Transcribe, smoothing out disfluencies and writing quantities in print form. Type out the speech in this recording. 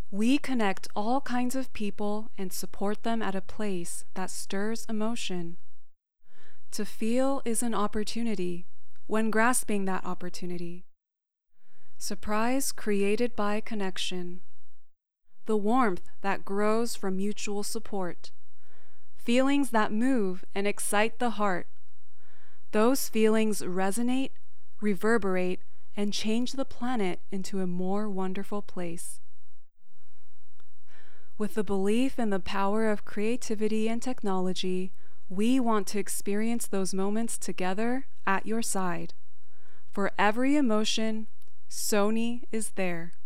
We connect all kinds of people and support them at a place that stirs emotion. To feel is an opportunity when grasping that opportunity. Surprise created by connection. The warmth that grows from mutual support. Feelings that move and excite the heart. Those feelings resonate, reverberate, and change the planet into a more wonderful place. With the belief in the power of creativity and technology, we want to experience those moments together at your side. For every emotion, Sony is there.